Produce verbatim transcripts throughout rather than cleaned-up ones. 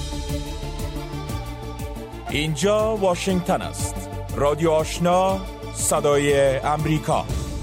اینجا واشنگتن است. رادیو آشنا، صدای امریکا.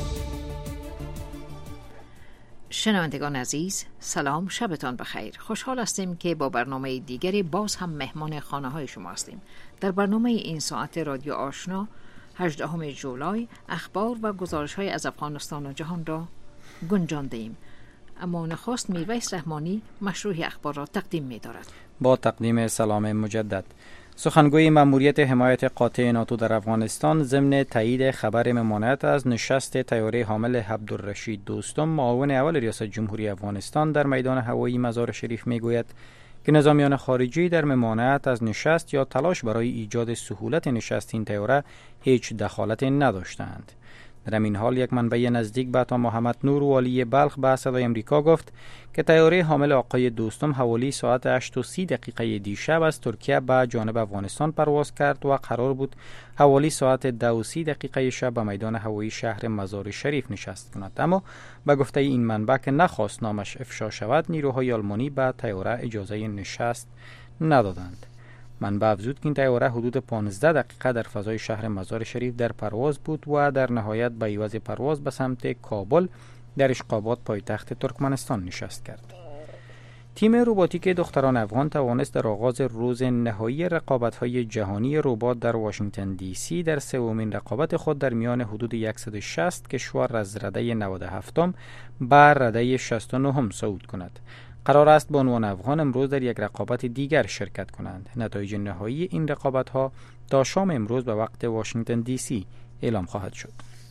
شنوندگان عزیز، سلام، شبتان بخیر. خوشحال هستیم که با برنامه دیگری باز هم مهمان خانه های شما هستیم. در برنامه این ساعت رادیو آشنا هجدهم جولای اخبار و گزارش های از افغانستان و جهان را گنجانده ایم. اما نخست میرویس رحمانی مشروع اخبار را تقدیم می دارد. با تقدیم سلام مجدد. سخنگوی مأموریت حمایت قاطع ناتو در افغانستان ضمن تایید خبر ممانعت از نشست طیاره حامل عبدالرشید دوستم معاون اول ریاست جمهوری افغانستان در میدان هوایی مزار شریف میگوید که نظامیان خارجی در ممانعت از نشست یا تلاش برای ایجاد سهولت نشست این طیاره هیچ دخالت نداشتند. در این حال یک منبع نزدیک به عطا محمد نور والی بلخ به صدای امریکا گفت که طیاره حامل آقای دوستم حوالی ساعت هشت و سی دقیقه دیشب از ترکیه به جانب افغانستان پرواز کرد و قرار بود حوالی ساعت ده و سی دقیقه شب به میدان هوایی شهر مزار شریف نشست کند، اما به گفته این منبع که نخواست نامش افشا شود نیروهای آلمانی به طیاره اجازه نشست ندادند. منبع افزود که این طیاره حدود پانزده دقیقه در فضای شهر مزار شریف در پرواز بود و در نهایت به عوض پرواز به سمت کابل در اشقابات پایتخت ترکمنستان نشست کرد. تیم روباتیک دختران افغان توانست در آغاز روز نهایی رقابت‌های جهانی ربات در واشنگتن دی سی در سومین رقابت خود در میان حدود صد و شصت کشور از رده نود و هفت به رده شصت و نه صعود کند. قرار است بانوان افغان امروز در یک رقابت دیگر شرکت کنند. نتایج نهایی این رقابت‌ها تا شام امروز به وقت واشنگتن دی سی اعلام خواهد شد.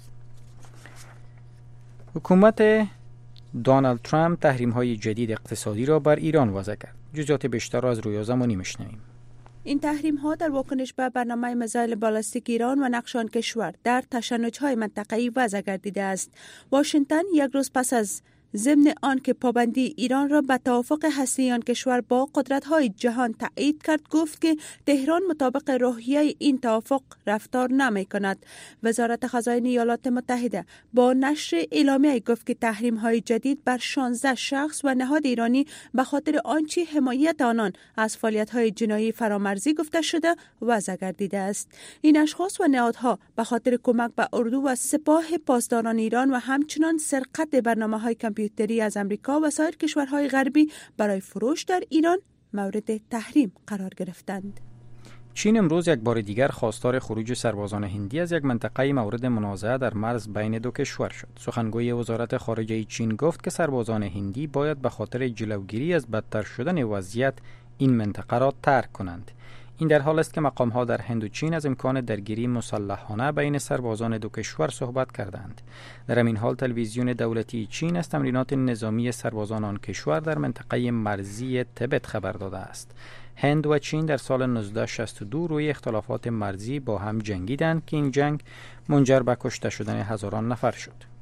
حکومت دونالد ترامپ تحریم‌های جدید اقتصادی را بر ایران وضع کرد. جزئیات بیشتر را از رویا زمانی میشنویم. این تحریم ها در واکنش به برنامه میزایل بالستیک ایران و نقش آن کشور در تشنج‌های منطقه‌ای وضع گردیده است. واشنگتن یک روز پس از ضمن آن که پابندی ایران را به توافق هسته‌ای آن کشور با قدرت‌های جهان تایید کرد، گفت که تهران مطابق روحیه این توافق رفتار نمی‌کند. وزارت خزائن ایالات متحده با نشر اعلامیه گفت که تحریم‌های جدید بر شانزده شخص و نهاد ایرانی به خاطر آنچه حمایت آنان از فعالیت‌های جنایی فرامرزی گفته شده وضع گردیده است. این اشخاص و نهادها به خاطر کمک به اردو و سپاه پاسداران ایران و همچنان سرقت برنامه‌های کامپیوتری از امریکا و سایر کشورهای غربی برای فروش در ایران مورد تحریم قرار گرفتند. چین امروز یک بار دیگر خواستار خروج سربازان هندی از یک منطقه مورد منازعه در مرز بین دو کشور شد. سخنگوی وزارت خارجه چین گفت که سربازان هندی باید به خاطر جلوگیری از بدتر شدن وضعیت این منطقه را ترک کنند. این در حال است که مقام‌ها در هند و چین از امکان درگیری مسلحانه بین سربازان دو کشور صحبت کردند. در همین حال تلویزیون دولتی چین از تمرینات نظامی سربازان آن کشور در منطقه مرزی تبت خبر داده است. هند و چین در سال نوزده شصت و دو روی اختلافات مرزی با هم جنگیدند که این جنگ منجر به کشته شدن هزاران نفر شد.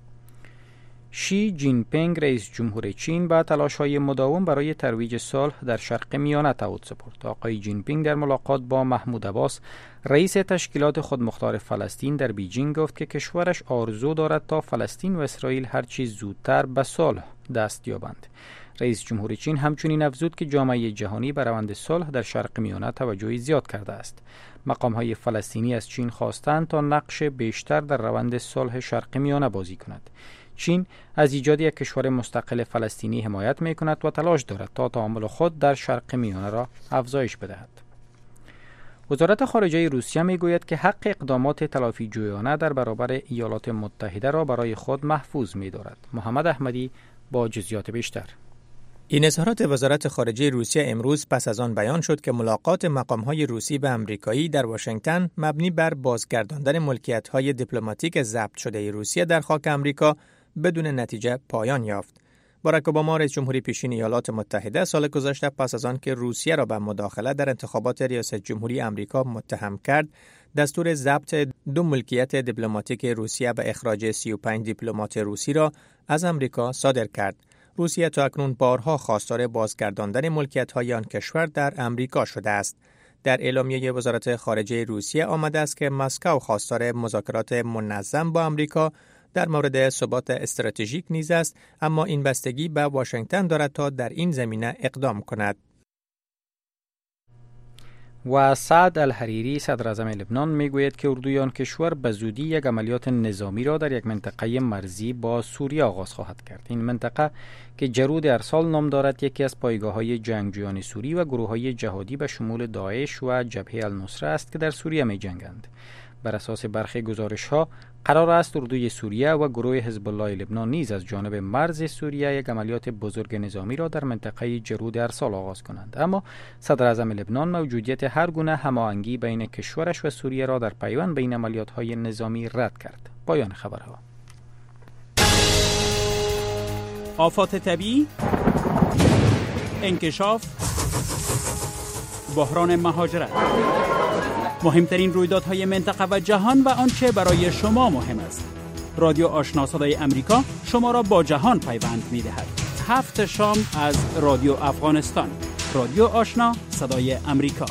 شی جین پینگ رئیس جمهور چین با تلاش‌های مداوم برای ترویج صلح در شرق میانه تعهد سپرد. آقای جین پینگ در ملاقات با محمود عباس رئیس تشکیلات خودمختار فلسطین در بیجینگ گفت که کشورش آرزو دارد تا فلسطین و اسرائیل هر چیز زودتر به صلح دست یابند. رئیس جمهور چین همچنین افزود که جامعه جهانی به روند صلح در شرق میانه توجهی زیاد کرده است. مقام‌های فلسطینی از چین خواستند تا نقش بیشتر در روند صلح شرق میانه بازی کند. چین از ایجاد یک کشور مستقل فلسطینی حمایت می‌کند و تلاش دارد تا تعامل خود در شرق میانه را افزایش بدهد. وزارت خارجه روسیه میگوید که حق اقدامات تلافی جویانه در برابر ایالات متحده را برای خود محفوظ می‌دارد. محمد احمدی با جزئیات بیشتر. این اظهارات وزارت خارجه روسیه امروز پس از آن بیان شد که ملاقات مقام‌های روسی و آمریکایی در واشنگتن مبنی بر بازگرداندن ملکیت‌های دیپلماتیک ضبط شده روسیه در خاک آمریکا بدون نتیجه پایان یافت. باراک اوباما رئیس جمهوری پیشین ایالات متحده سال گذشته پس از آن که روسیه را به مداخله در انتخابات ریاست جمهوری آمریکا متهم کرد، دستور ضبط دو ملکیت دیپلماتیک روسیه و اخراج سی و پنج دیپلمات روسی را از آمریکا صادر کرد. روسیه تا اکنون بارها خواستار بازگرداندن ملکیت‌های آن کشور در آمریکا شده است. در اعلامیه وزارت خارجه روسیه آمده است که مسکو خواستار مذاکرات منظم با آمریکا در مورد ثبات استراتژیک نیز است، اما این بستگی به واشنگتن دارد تا در این زمینه اقدام کند. و سعد الحریری صدر اعظم لبنان میگوید که اردوی آن کشور به زودی یک عملیات نظامی را در یک منطقه مرزی با سوریه آغاز خواهد کرد. این منطقه که جرود ارسال نام دارد یکی از پایگاه‌های جنگجویان سوری و گروه‌های جهادی به شمول داعش و جبهه النصره است که در سوریه می‌جنگند. بر اساس برخی گزارش‌ها قرار است اردوی سوریه و گروه حزب الله لبنان نیز از جانب مرز سوریه یک عملیات بزرگ نظامی را در منطقه جرود ارسال آغاز کنند، اما صدر اعظم لبنان موجودیت هر گونه هماهنگی بین کشورش و سوریه را در پیوند بین عملیات‌های نظامی رد کرد. پایان خبرها. آفات طبیعی، انکشاف، بحران مهاجرت، مهمترین رویدادهای منطقه و جهان و آنچه برای شما مهم است. رادیو آشنا صدای امریکا شما را با جهان پیوند می‌دهد. هفت شام از رادیو افغانستان. رادیو آشنا صدای امریکا.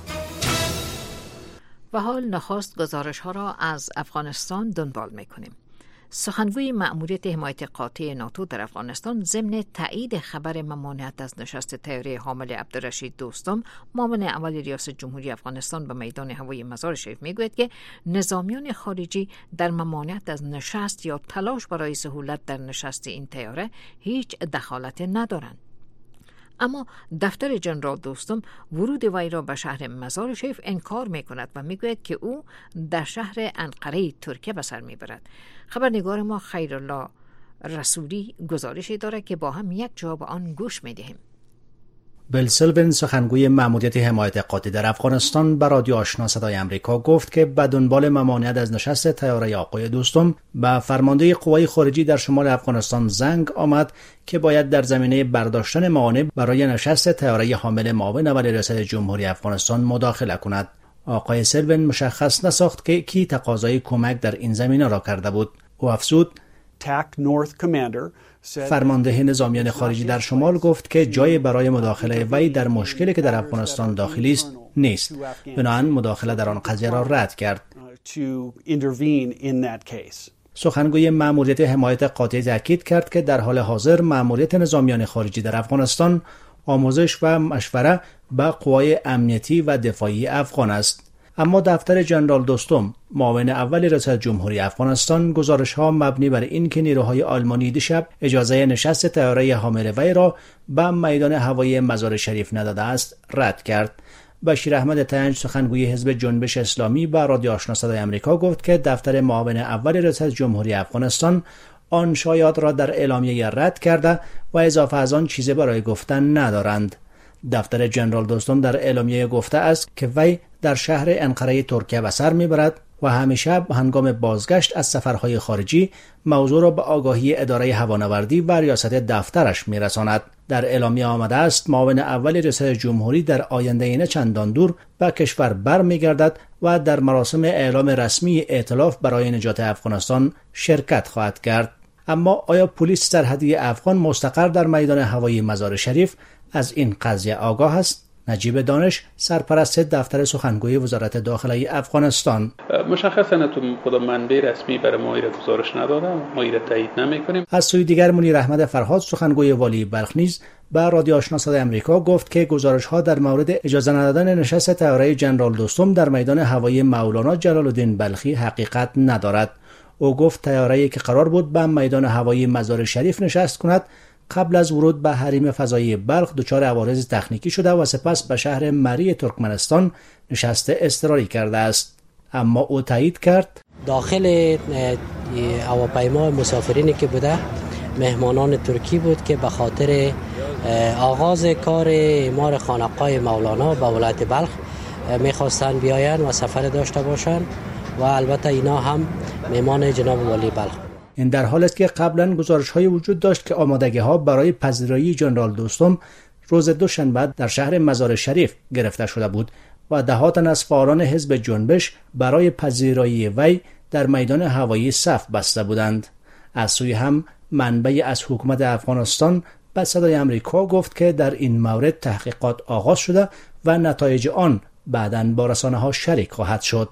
و حال نخست گزارش ها را از افغانستان دنبال می‌کنیم. سخنگوی مأموریت حمایت قاطع ناتو در افغانستان ضمن تایید خبر ممانعت از نشست طیاره حامل عبدالرشید دوستم معاون اول ریاست جمهوری افغانستان به میدان هوایی مزار شریف میگوید که نظامیان خارجی در ممانعت از نشست یا تلاش برای سهولت در نشست این طیاره هیچ دخالت ندارند. اما دفتر جنرال دوستم ورود وی را به شهر مزار شریف انکار می کند و می گوید که او در شهر انقره ترکیه به سر می برد. خبرنگار ما خیرالله رسولی گزارشی دارد که با هم یک جواب آن گوش می دهیم. بیل سیلون سخنگوی مأموریت حمایت قاطع در افغانستان به رادیو آشنا صدای امریکا گفت که به دنبال ممانعت از نشست طیاره آقای دوستم به فرمانده قوای خارجی در شمال افغانستان زنگ آمد که باید در زمینه برداشتن موانع برای نشست طیاره حامل معاون اول ریاست جمهوری افغانستان مداخله کند. آقای سیلون مشخص نساخت که کی تقاضای کمک در این زمینه را کرده بود. او افزود: فرمانده نظامیان خارجی در شمال گفت که جای برای مداخله وی در مشکلی که در افغانستان داخلی است نیست، بنابراین مداخله در آن قضیه را رد کرد. سخنگوی مأموریت حمایت قاطع تاکید کرد که در حال حاضر مأموریت نظامیان خارجی در افغانستان آموزش و مشوره به قوای امنیتی و دفاعی افغان است. اما دفتر جنرال دوستم معاون اول ریاست جمهوری افغانستان گزارش‌ها مبنی بر این که نیروهای آلمانی دیشب اجازه نشست طیاره حامل وی را به میدان هوایی مزار شریف نداده است رد کرد. بشیر احمد تنج سخنگوی حزب جنبش اسلامی به رادیو آشنا صدای امریکا گفت که دفتر معاون اول ریاست جمهوری افغانستان آن شایعات را در اعلامیه رد کرده و اضافه از آن چیزی برای گفتن ندارند. دفتر جنرال دوستم در اعلامیه گفته است که وی در شهر انقره ترکیه به سر میبرد و همیشه هنگام بازگشت از سفرهای خارجی موضوع را به آگاهی اداره هوانوردی و ریاست دفترش میرساند. در اعلامیه آمده است معاون اول ریاست جمهوری در آینده نه چندان دور به کشور برمیگردد و در مراسم اعلام رسمی ائتلاف برای نجات افغانستان شرکت خواهد کرد. اما آیا پلیس سرحدی افغان مستقر در میدان هوایی مزار شریف از این قضیه آگاه است؟ نجیب دانش سرپرست دفتر سخنگوی وزارت داخلی افغانستان: مشخصاً تو کدام منبع رسمی برای ما ایراد گزارش ندادم، ما ایراد تایید نمی‌کنیم. از سوی دیگر منیر احمد فرهاد سخنگوی والی بلخ نیز به رادیو آشنا صدای امریکا گفت که گزارش‌ها در مورد اجازه ندادن نشست طیاره جنرال دوستم در میدان هوایی مولانا جلال الدین بلخی حقیقت ندارد. او گفت طیاره‌ای که قرار بود به میدان هوایی مزار شریف نشست کند قبل از ورود به حریم فضایی بلخ دچار عوارض تکنیکی شده و سپس به شهر مری ترکمنستان نشست اضطراری کرده است. اما او تایید کرد داخل هواپیما مسافرینی که بوده مهمانان ترکی بود که به خاطر آغاز کار اعمار خانقاه مولانا به ولایت بلخ میخواستن بیاین و سفر داشته باشند و البته اینا هم مهمان جناب والی بلخ. این در حالی است که قبلا گزارش‌های وجود داشت که آمادگی‌ها برای پذیرایی جنرال دوستم روز دوشنبه در شهر مزار شریف گرفته شده بود و دهات از فعالان حزب جنبش برای پذیرایی وی در میدان هوایی صف بسته بودند. از سوی هم منبعی از حکومت افغانستان به صدای امریکا گفت که در این مورد تحقیقات آغاز شده و نتایج آن بعداً با رسانه‌ها شریک خواهد شد.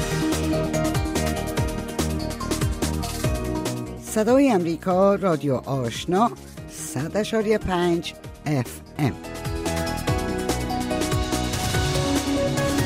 صدای امریکا رادیو آشنا صد اشاری پنج اف ام.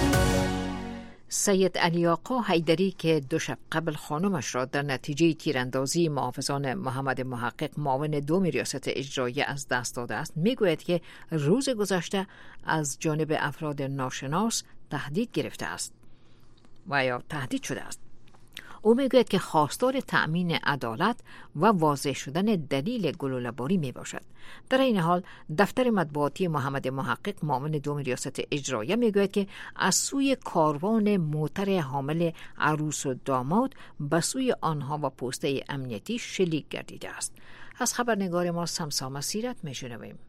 سید علی آقا حیدری که دو شب قبل خانمش را در نتیجه تیراندازی محافظان محمد محقق معاون دوم ریاست اجرایی از دست داده است، میگوید که روز گذشته از جانب افراد ناشناس تهدید گرفته است و یا تهدید شده است. او میگوید که خواستار تأمین عدالت و واضح شدن دلیل گلوله‌باری می باشد. در این حال دفتر مطبوعاتی محمد محقق معاون دوم ریاست اجرایی میگوید که از سوی کاروان موتر حامل عروس و داماد به سوی آنها و پوسته امنیتی شلیک گردیده است. از خبرنگار ما سمسام سیرت میشنویم.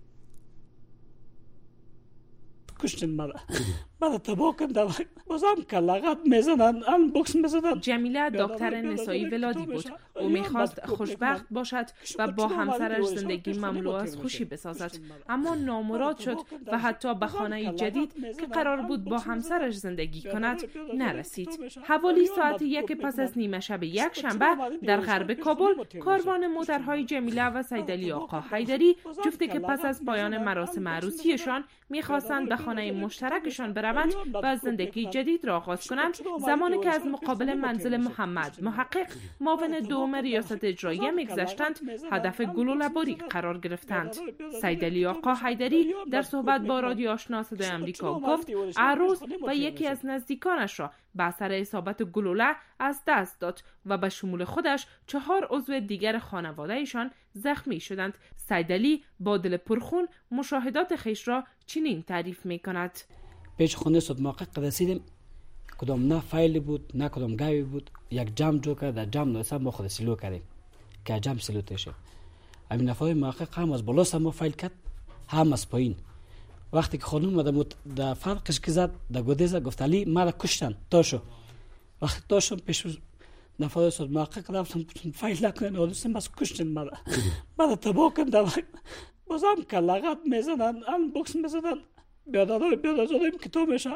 کشتن مرا مرا تباه کردن، بازم کلاغت میزنن، ان بوکس میزنن. جمیله دکتر نسایی ولادی بود. او میخواست خوشبخت باشد و با همسرش زندگی مملو از خوشی بسازد، اما نامراد شد و حتی به خانه جدید که قرار بود با همسرش زندگی کند نرسید. حوالی ساعت یک پس از نیمه شب یک شنبه در غرب کابل، کاروان موترهای جمیله و سید علی آقا حیدری، جفتی که پس از پایان مراسم عروسیشان میخواستند به خانه مشترکشان بروند و از زندگی جدید را آغاز کنند، زمانی که از مقابل منزل محمد محقق معاون دوم ریاست اجرایی میگذشتند، هدف گلوله‌باری قرار گرفتند. سید علی آقا حیدری در صحبت با رادیو آشنا صدای آمریکا گفت عروس و یکی از نزدیکانش را به اثر اصابت گلوله از دست داد و به شمول خودش چهار عضو دیگر خانواده‌شان زخمی شدند. سید علی با دل پرخون مشاهدات خویش را چنین تعریف می‌کند: پیش خانه صد محقق رسیدیم، کدام نه فایلی بود نه کدام گاوی بود، یک جمع جو کرد، در جمع نویسم ما خود سلو کردیم که جمع سلو تشه. همین نفای محقق هم از بالا سم فایل کرد، هم از پایین. وقتی که خانم در مت... در فرقش که زد، در گودیزه گفت علی مرا کشتن تاشو. وقتی تاشو پیش نفای صد محقق رفتم فایل نکنن، آدوستم بس کشتن مرا مرا تباه کردن، بازم کلاغت میزنن، ان بوکس میزنن، بیادار بیادار زدیم که تو میشه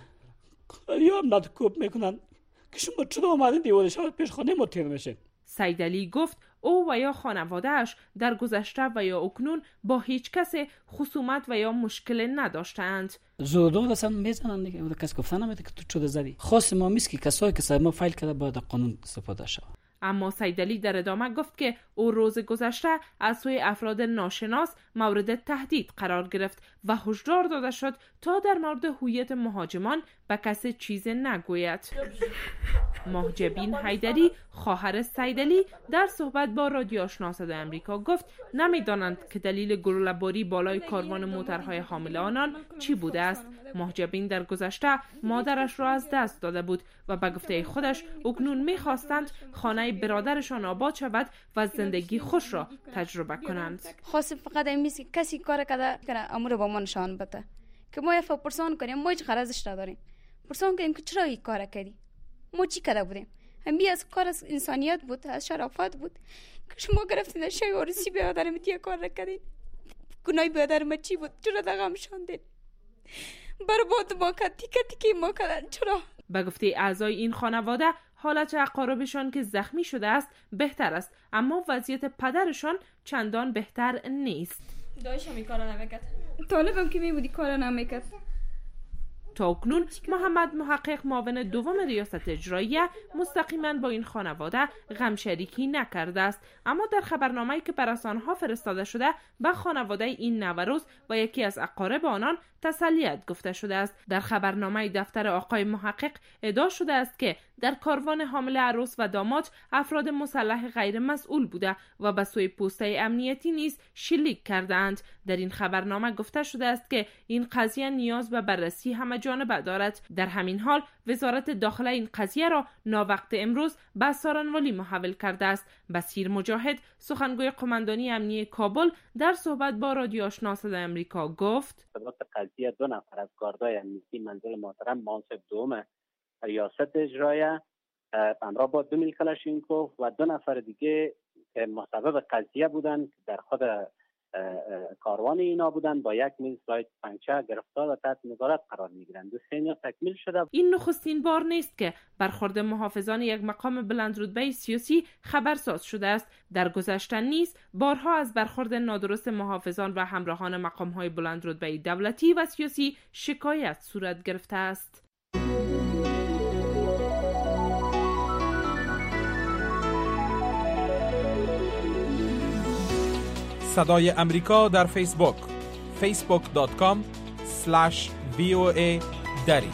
یا هم ندکوب میکنن که شما چرا آمدین دیوارش پیش خانه ما تیر میشه. سید علی گفت او و یا خانواده‌اش در گذشته و یا اکنون با هیچ کس خصومت و یا مشکل نداشتند. زودو دستم میزنن دیگه، کس گفتن نمیده که تو چه زدی. خاص ما میست که کسایی که سر ما فایل کرده باید قانون استفاده شه. اما سید علی در ادامه گفت که او روز گذشته از سوی افراد ناشناس مورد تهدید قرار گرفت و هشدار داده شد تا در مورد هویت مهاجمان به کسی چیز نگوید. مهجبین حیدری، خواهر سید علی، در صحبت با رادیو آشنا صدای آمریکا گفت نمیدانند که دلیل گلوله‌باری بالای کاروان موترهای حامل آنان چی بوده است. مهجبین در گذشته مادرش را از دست داده بود و به گفته خودش اکنون می‌خواستند خانه برادرشان آباد شود و زندگی خوش را تجربه کنند. خواست فقط امیسی کسی کار کرده که امور با ما نشان بده که ما یه پرسان کنیم، ما هیچ غرضش نداریم. پرسان کنیم که چرا این کار کردی، ما چی کرده بودیم. همین از کار از انسانیت بود، از شرافت بود که شما گرفتین شای عروسی برادرم دیگه کار نکردین. گناه برادرم چی بود؟ چرا دغم شوندین؟ برباد ما کرد، تیکه تیکه ما کردن. چرا؟ به گفته اعضای این خانواده حالت اقاربشان که زخمی شده است بهتر است، اما وضعیت پدرشان چندان بهتر نیست. دایشم این کارا نمیکرد، طالبم که میبودی کارا نمیکرد. تا اکنون محمد محقق معاون دوم ریاست اجرایی مستقیما با این خانواده غم شریکی نکرده است، اما در خبرنامه‌ای که بر آنها فرستاده شده به خانواده این نوروز و یکی از اقارب آنان تسلیت گفته شده است. در خبرنامه دفتر آقای محقق ادعا شده است که در کاروان حامل عروس و داماد افراد مسلح غیر مسئول بوده و به سوی پوسته امنیتی نیز شلیک کردند. در این خبرنامه گفته شده است که این قضیه نیاز به بررسی همه جانبه دارد. در همین حال وزارت داخله این قضیه را ناوقت امروز به سارنوالی محول کرده است. بصیر مجاهد، سخنگوی قماندانی امنیتی کابل، در صحبت با رادیو آشنا صدای آمریکا گفت قضیه دو نفر از گاردای امنیتی منزل محترم منصب دوم ریاست اجرایه همراه با دو میل کلاشینکوف و دو نفر دیگه که مسبب قضیه بودند در خود کاروان اینا بودند با یک میل سلاید پنچه گرفتار و تحت نظارت قرار میگیرند. دو سینیا تکمیل شده. این نخستین بار نیست که برخورد محافظان یک مقام بلندرتبه سیاسی خبرساز شده است. در گذشته نیز بارها از برخورد نادرست محافظان و همراهان مقام‌های بلندرتبه دولتی و سیاسی شکایت صورت گرفته است. صدای امریکا در فیسبوک فیسبوک دات کام اسلش وی او ای دری.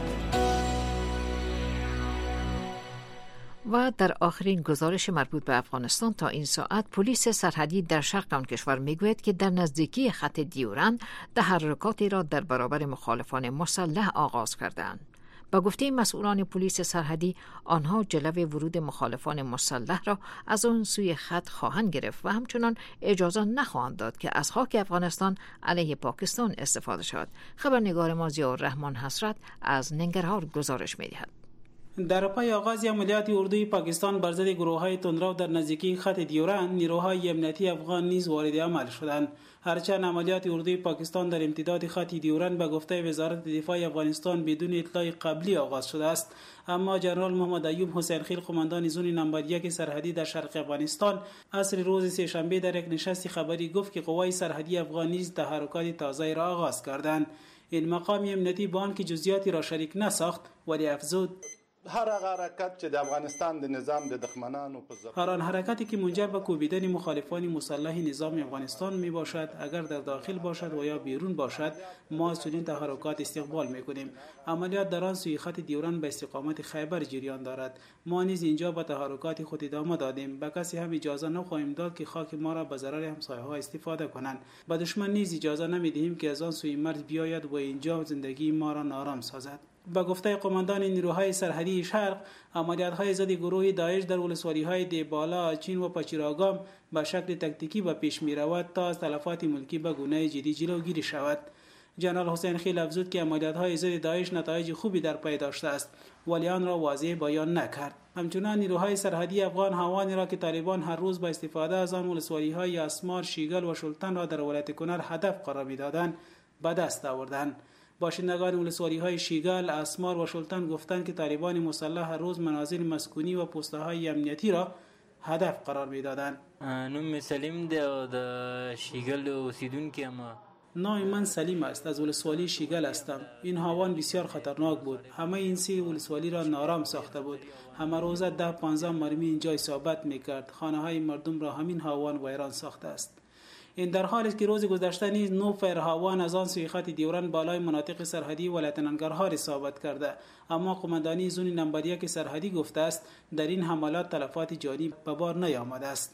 و در آخرین گزارش مربوط به افغانستان تا این ساعت، پلیس سرحدی در شرق آن کشور میگوید که در نزدیکی خط دیورند تحرکاتی را در برابر مخالفان مسلح آغاز کردند. با گفته مسئولان پلیس سرحدی، آنها جلوی ورود مخالفان مسلح را از آن سوی خط خواهند گرفت و همچنان اجازه نخواهند داد که از خاک افغانستان علیه پاکستان استفاده شود. خبرنگار ما ضیاءالرحمن حسرت از ننگرهار گزارش می‌دهد. در پای آغاز عملیات اردوی پاکستان بر ضد گروه‌های تندرو در نزدیکی خط دیورند، نیروهای امنیتی افغان نیز وارد عمل شدند. هرچند عملیات اردوی پاکستان در امتداد خط دیورند به گفته وزارت دفاع افغانستان بدون اطلاع قبلی آغاز شده است، اما جنرال محمد ایوب حسین خیل، قماندان زون نمبر یک سرحدی در شرق افغانستان، عصر روز سه‌شنبه در یک نشست خبری گفت که قوای سرحدی افغان نیز تحرکات تازه را آغاز کردند. این مقام امنیتی با آنکه جزئیاتی را شریک نساخت، ولی افزود هر حرکت چې د افغانستان د نظام د دښمنانو په هر آن حرکتی که منجر به کوبیدن مخالفان مسلح نظام افغانستان می باشد، اگر در داخل باشد و یا بیرون باشد، ما از چنین تحرکات استقبال می کنیم. عملیات در آن سوی خط دیورند به استقامت خیبر جریان دارد. ما نیز اینجا به تحرکات خود ادامه دادیم. به کسی هم اجازه نخواهیم داد که خاک ما را به ضرر همسایه ها استفاده کنند. به دشمن نیز اجازه نمی دهیم که از آن سوی مرز بیاید و اینجا زندگی ما را نارام سازد. با گفته قماندان نیروهای سرحدی شرق، عملیات‌های ضد گروه داعش در ولسوالی‌های دیبالا، چین و پچیراگام به شکل تکتیکی به پیش می‌رود تا از تلفات ملکی به گونه جدی جلوگیری شود. جنرال حسین خیل افزود که عملیات‌های ضد داعش نتایج خوبی در پی داشته است، ولی آن را واضح بیان نکرد. همچنان نیروهای سرحدی افغان هوانی را که طالبان هر روز با استفاده از آن ولسوالی‌های اسمار، شیگل و شلتن را در ولایت کنر هدف قرار می‌دادند، به دست آوردند. باشندگان ولسوالی‌های شیگل، اسمار و شلتن گفتند که طالبان مسلح هر روز منازل مسکونی و پست‌های امنیتی را هدف قرار می‌دادند. نام سلیم ده د شیگل اوسیدونکو ما. نام من سلیم است، از ولسوالی شیگل هستم. این هاوان بسیار خطرناک بود. همه این سه ولسوالی را نارام ساخته بود. همه روزه ده پانزده مرمی اینجا اصابت می‌کرد. خانه‌های مردم را همین هاوان ویران ساخته است. این در حالی است که روز گذشته نیز نو فرهاوان از آن سوی خط دیورند بالای مناطق سرحدی ولایت ننگرهار اصابت کرده، اما قماندانی زون نمبر یک سرحدی گفته است در این حملات تلفات جانی به بار نیامده است.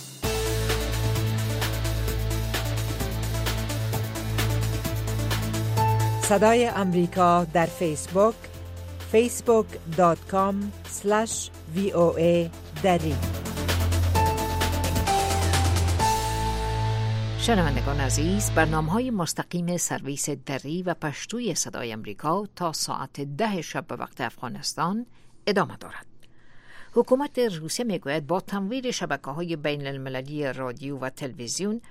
صدای امریکا در فیسبوک فیسبوک دات کام اسلش وی او ای دری. شنوندگان عزیز، برنامه‌های مستقیم سرویس دری و پشتوی صدای امریکا تا ساعت ده شب به وقت افغانستان ادامه دارد. حکومت روسیه میگوید با تمویل شبکه‌های بین المللی رادیو و تلویزیون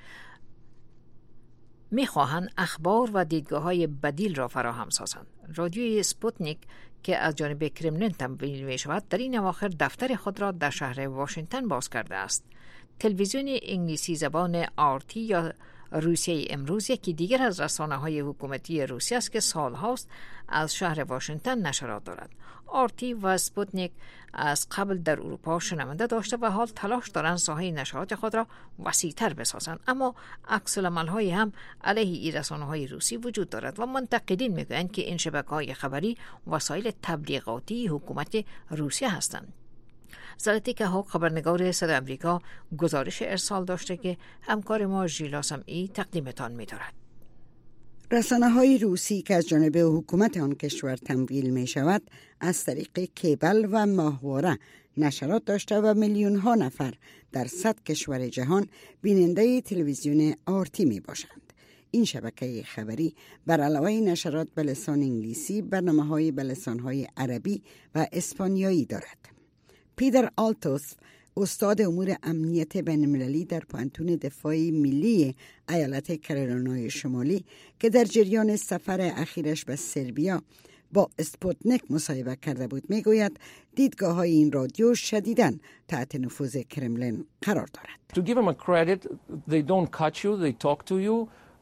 میخواهند اخبار و دیدگاه‌های بدیل را فراهم سازند. رادیوی سپوتنیک که از جانب کرملین تمویل می‌شود، در این اواخر دفتر خود را در شهر واشنگتن باز کرده است. تلویزیون انگلیسی زبان آرتی یا روسیه امروز یکی دیگر از رسانه‌های حکومتی روسیه است که سالهاست از شهر واشنگتن نشرات دارد. آرتی و سپوتنیک از قبل در اروپا شنونده داشته و حال تلاش دارند ساحه نشرات خود را وسیع‌تر بسازند، اما عکس‌العمل‌های هم علیه این رسانه‌های روسی وجود دارد و منتقدین میگویند که این شبکه‌های خبری وسایل تبلیغاتی حکومت روسیه هستند. زلاتیکا هاک، خبرنگار صدای امریکا، گزارش ارسال داشته که همکار ما ژیلا سمعی تقدیمتان می‌دارد. رسانه‌های روسی که از جانب حکومت آن کشور تمویل می‌شود، از طریق کیبل و ماهواره نشرات داشته و میلیون‌ها نفر در صد کشور جهان بیننده تلویزیون آرتی میباشند. این شبکه خبری بر علاوه نشرات به لسان انگلیسی، برنامه‌های به لسان‌های عربی و اسپانیایی دارد. پیتر آلتوس، استاد امور امنیت بین‌المللی در پانتون دفاع ملی ایالت کارولینای شمالی که در جریان سفر اخیرش به سربیا با اسپوتنیک مصاحبه کرده بود، میگوید دیدگاه‌های این رادیو شدیداً تحت نفوذ کرملین قرار دارد. To give them a credit, they don't cut you, they talk to you.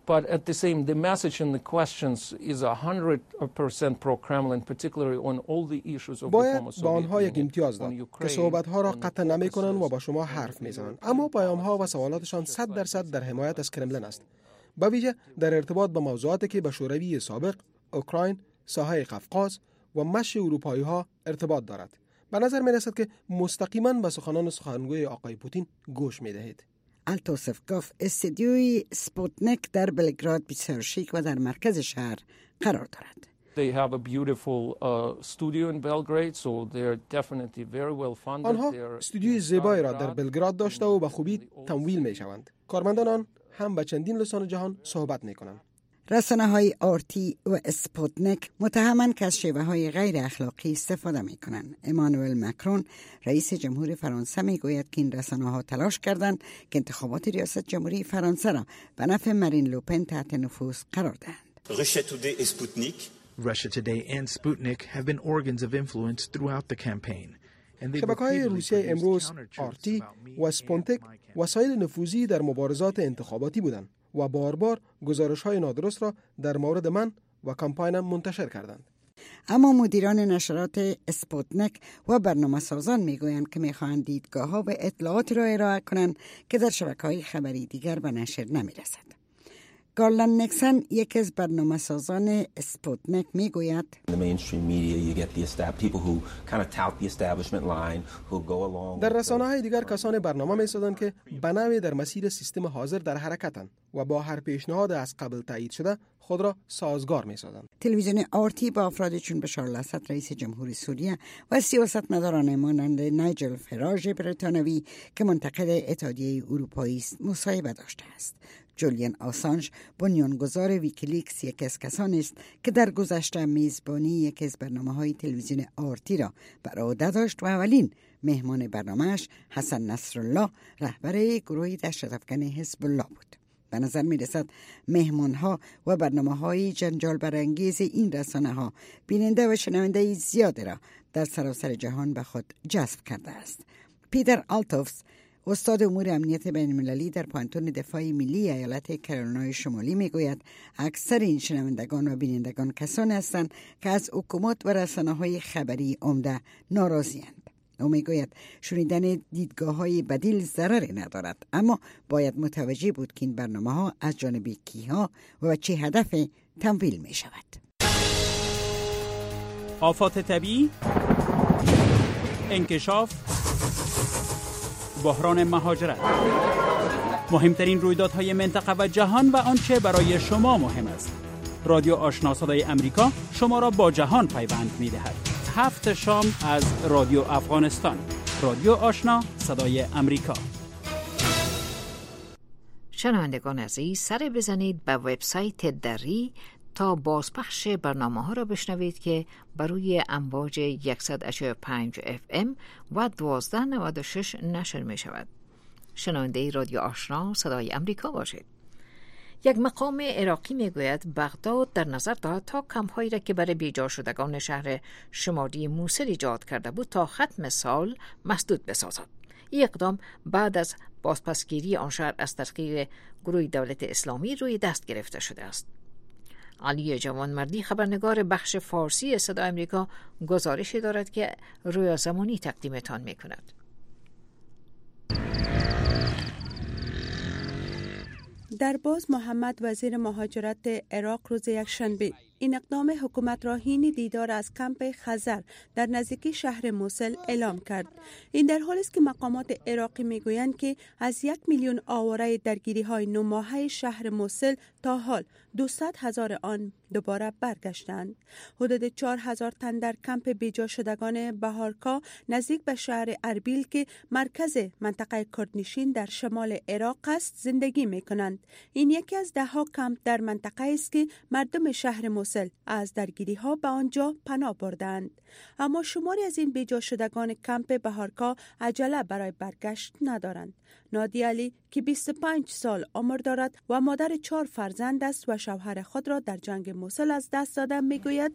But at the same, the message in the questions is one hundred percent pro-Kremlin, particularly on all the issues of the باید former با آنها Soviet یک امتیاز داد که صحبت‌ها را قطع نمی‌کنند و با شما حرف می‌زنند، اما پیام‌ها و سوالاتشان صد درصد در حمایت از کرملین است، به ویژه در ارتباط با موضوعاتی که به شوروی سابق، اوکراین، ساحه قفقاز و مشی اروپایی‌ها ارتباط دارد. به نظر می‌رسد که مستقیما به سخنان سخنگوی آقای پوتین گوش می‌دهید. التوسف گفت استودیوی سپوتنیک در بلگراد بسیار شیک و در مرکز شهر قرار دارد. They have a beautiful uh, studio in Belgrade, so they're definitely very well funded. آنها استودیوی زیبایی را در بلگراد داشته و به خوبی تمویل می‌شوند. کارمندان آن هم به چندین لسان جهان صحبت می‌کنند. رسانه‌های آرتی و اسپوتنیک متهمند که از شیوه‌های غیر اخلاقی استفاده می‌کنند. امانوئل مکرون رئیس جمهور فرانسه می‌گوید که این رسانه‌ها تلاش کردند که انتخابات ریاست جمهوری فرانسه را به نفع مارین لوپن تحت نفوذ قرار دهند. Russia Today and Sputnik Russia Today and Sputnik have been organs of influence throughout the campaign. شبکه‌های روسیه امروز آرتی و اسپوتنیک وسایل نفوذی در مبارزات انتخاباتی بودند و بار بار گزارش‌های نادرست را در مورد من و کمپاینم منتشر کردند. اما مدیران نشرات اسپوتنیک و برنامه سازان میگویند که میخواهند دیدگاه‌ها و اطلاعات را ارائه کنند که در شبکه‌های خبری دیگر به نشر نمیرسد. گارلند نیکسن یکی از برنامه سازان اسپوتنیک میگوید در رسانه‌های دیگر کسان برنامه می‌سازند که به نوعی در مسیر سیستم حاضر در حرکتند و با هر پیشنهاد از قبل تایید شده خود را سازگار می‌سازند. تلویزیون آرتی با افرادی چون بشار الاسد رئیس جمهوری سوریه و سیاستمداران مانند نایجل فراژ بریتانوی که منتقد اتحادیه اروپایی است مصاحبه داشته است. جولیان آسانج بنیانگذار ویکیلیکس یکی از کسانی است که در گذشته میزبانی یکی از برنامه‌های تلویزیون آرتی را بر عهده داشت و اولین مهمان برنامه‌اش حسن نصرالله رهبر گروه دهشت‌افکن حزب الله بود. به نظر می‌رسد مهمان‌ها و برنامه‌های جنجال برانگیز این رسانه‌ها بیننده و شنونده زیادی را در سراسر جهان به خود جذب کرده است. پیتر آلتوفس استاد امور امنیت بین المللی در پانتون دفاع ملی ایالت کرولینای شمالی میگوید اکثر این شنوندگان و بینندگان کسانی هستند که از حکومت و رسانه‌های خبری عمده ناراضی‌اند. او میگوید شنیدن دیدگاه‌های بدیل ضرری ندارد، اما باید متوجه بود که این برنامه‌ها از جانب کیها و چه هدف تمویل می‌شود. آفات طبیعی، انکشاف، بحران مهاجرت، مهمترین رویدادهای منطقه و جهان و آنچه برای شما مهم است. رادیو آشنا صدای امریکا شما را با جهان پیوند می‌دهد. هفت شام از رادیو افغانستان. رادیو آشنا صدای امریکا. شنوندگان عزیز، سر بزنید به وبسایت دری تا بازپخش برنامه‌ها را بشنوید که بر روی امواج صد و هشتاد و پنج اف ام و دوازده نود و شش نشر می شود. شنونده رادیو آشنا صدای امریکا باشید. یک مقام عراقی می گوید بغداد در نظر دارد تا کمپ‌هایی را که برای بیجا شدگان شهر شمالی موصل ایجاد کرده بود تا ختم سال مسدود بسازد. این اقدام بعد از بازپسگیری آن شهر از طریق گروه دولت اسلامی روی دست گرفته شده است. علی جوانمردی خبرنگار بخش فارسی صدای امریکا گزارشی دارد که رویا زمانی تقدیمتان می کند. در باز محمد وزیر مهاجرت عراق روز یکشنبه این اقدام حکومت را حین دیدار از کمپ خزر در نزدیکی شهر موصل اعلام کرد. این در حالی است که مقامات عراقی میگویند که از یک میلیون آواره درگیری های نو ماهه شهر موصل تا حال دویست هزار آن دوباره برگشتند. حدود چهار هزار تن در کمپ بیجا شدگان بهارکا نزدیک به شهر اربیل که مرکز منطقه کردنشین در شمال عراق است زندگی می کنند. این یکی از ده ها کمپ در منطقه است که مردم شهر موصل از درگیری ها به آنجا پناه بردند. اما شماری از این بیجا شدگان کمپ بهارکا عجله برای برگشت ندارند. نادی علی که بیست و پنج سال عمر دارد و مادر چهار فرزند است و شوهر خود را در جنگ موصل از دست دادم میگوید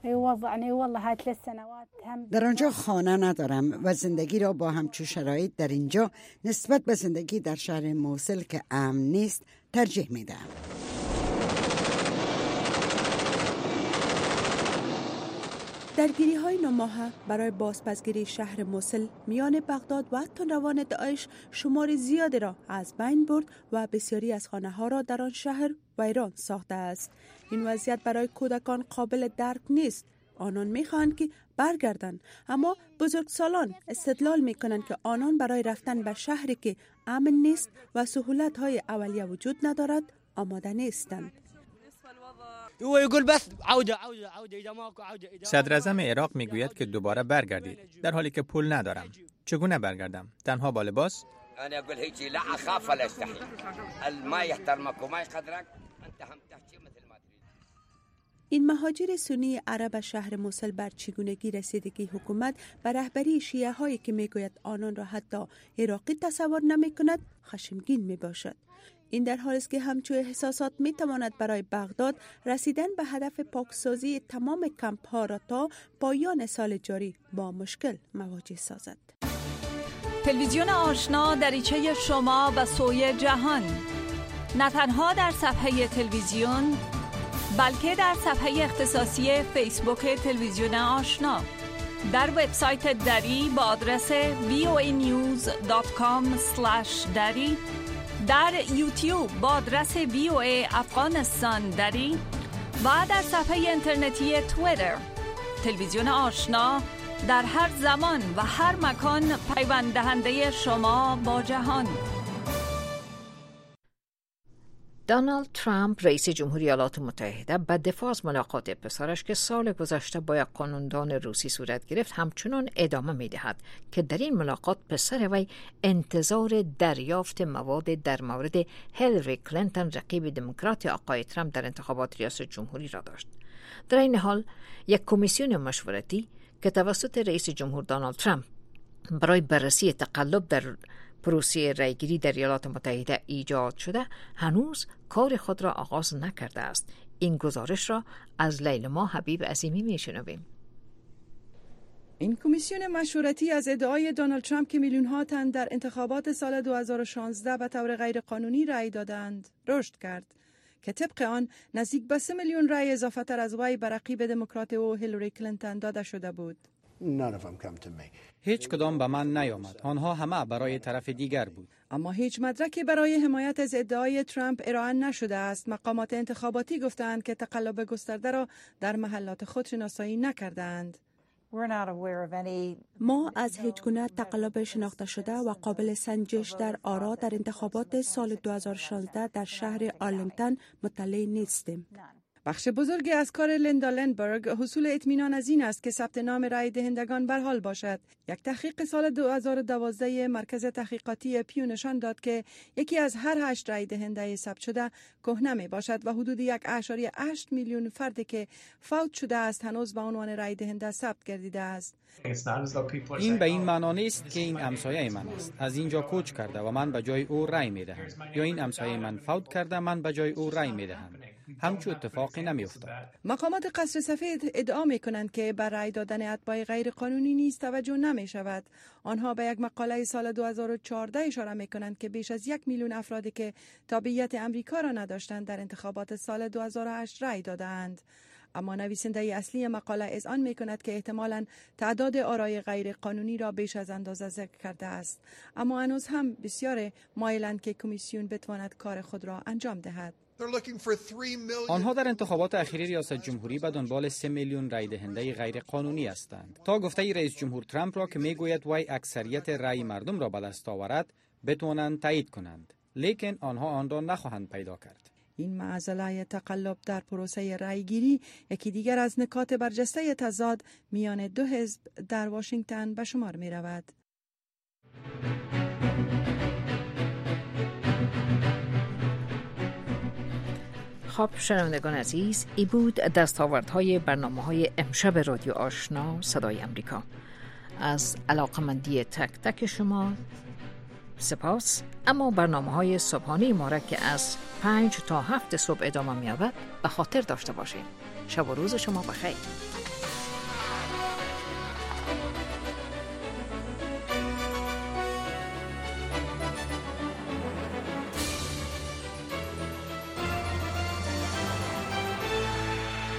در آنجا خانه ندارم و زندگی را با همچو شرایط در اینجا نسبت به زندگی در شهر موصل که امن نیست ترجیح میدم. درگیری های ناماهه برای بازپسگیری شهر موسل میان بغداد و تندروان داعش شمار زیادی را از بین برد و بسیاری از خانه ها را در آن شهر ویران ساخته است. این وضعیت برای کودکان قابل درک نیست. آنان میخواهند که برگردند، اما بزرگسالان استدلال میکنند که آنان برای رفتن به شهری که امن نیست و سهولت های اولیه وجود ندارد آماده نیستند. صدر اعظم عراق میگوید که دوباره برگردید، در حالی که پول ندارم. چگونه برگردم؟ تنها با لباس؟ این مهاجر سنی عرب شهر موسل بر چگونگی رسیدگی حکومت بر رهبری شیعه هایی که میگوید آنان را حتی عراقی تصور نمی کند خشمگین می باشد. این در حالی است که همچون احساسات می تواند برای بغداد رسیدن به هدف پاکسازی تمام کمپ ها را تا پایان سال جاری با مشکل مواجه سازد. تلویزیون آشنا دریچه شما به سوی جهان، نه تنها در صفحه تلویزیون بلکه در صفحه اختصاصی فیسبوک تلویزیون آشنا، در وبسایت دری با آدرس وی او ای نیوز دات کام اسلش دری، در یوتیوب با آدرس وی او ای افغانستان دری و در صفحه اینترنتی توییتر. تلویزیون آشنا در هر زمان و هر مکان پیوند دهنده شما با جهان. دونالد ترامپ رئیس جمهوری ایالات متحده به دفاع از ملاقات پسرش که سال گذشته با یک قانوندان روسی صورت گرفت همچنان ادامه می دهد که در این ملاقات پسر وی انتظار دریافت مواد در مورد هیلاری کلینتون رقیب دموکرات آقای ترامپ در انتخابات ریاست جمهوری را داشت. در این حال یک کمیسیون مشورتی که توسط رئیس جمهور دونالد ترامپ برای بررسی تقلب در پروسه رایگیری در ایالات متحده ایجاد شده هنوز کار خود را آغاز نکرده است. این گزارش را از لیلما حبیب عظیمی میشنویم. این کمیسیون مشورتی از ادعای دونالد ترامپ که میلیون ها تن در انتخابات سال دو هزار و شانزده به طور غیرقانونی رأی دادند رشد کرد که طبق آن نزدیک به سه میلیون رأی اضافه تر از وی به رقیب دموکرات او هیلاری کلینتون داده شده بود. هیچ کدام به من نیامد. آنها همه برای طرف دیگر بود. اما هیچ مدرکی برای حمایت از ادعای ترامپ ارائه نشده است. مقامات انتخاباتی گفتند که تقلب گسترده را در محلات خود شناسایی نکردند. ما از هیچ گونه تقلب شناخته شده و قابل سنجش در آرا در انتخابات سال دو هزار و شانزده در شهر آرلینگتون مطلع نیستیم. بخش بزرگی از کار لیندا لندبرگ حصول اطمینان از این است که ثبت نام رای دهندگان بر حال باشد. یک تحقیق سال دو هزار و دوازده مرکز تحقیقاتی پیو نشان داد که یکی از هر هشت رای دهنده ثبت شده کهنه می باشد و حدود یک اشاری هشت میلیون فردی که فوت شده است هنوز به عنوان رای دهنده ثبت گردیده است. این به این معنا نیست که این همسایه من است، از اینجا کوچ کرده و من به جای او رای می دهم، یا این همسایه من فوت کرده من به جای او رای می دهم. همچون اتفاقی نمی افتاد. مقامات قصر سفید ادعا می کنند که بر رای دادن اتباع غیر قانونی نیز توجه نمی شود. آنها به یک مقاله سال دو هزار و چهارده اشاره می کنند که بیش از یک میلیون افرادی که تابعیت امریکا را نداشتند در انتخابات سال دو هزار و هشت رای دادند. اما نویسنده اصلی مقاله اذعان می کند که احتمالاً تعداد آرای غیر قانونی را بیش از اندازه ذکر کرده است. اما هنوز هم بسیار مایلند که کمیسیون بتواند کار خود را انجام دهد. آنها در انتخابات اخیر ریاست جمهوری به دنبال سه میلیون رای دهنده غیر قانونی هستند. تا گفته رئیس جمهور ترامپ را که میگوید وی اکثریت رای مردم را به دست آورد بتوانند تایید کنند، لیکن آنها آن را نخواهند پیدا کرد. این معضله تقلب در پروسه رایگیری یکی دیگر از نکات برجسته تضاد میان دو حزب در واشنگتن به شمار می رود. خب شنوندگان عزیز، ای بود دستاوردهای برنامه‌های امشب رادیو آشنا صدای امریکا. از علاقمندی تک تک شما سپاس. اما برنامه‌های صبحانه ما را که از پنج تا هفت صبح ادامه می‌یابد به خاطر داشته باشید. شب و روز شما بخیر.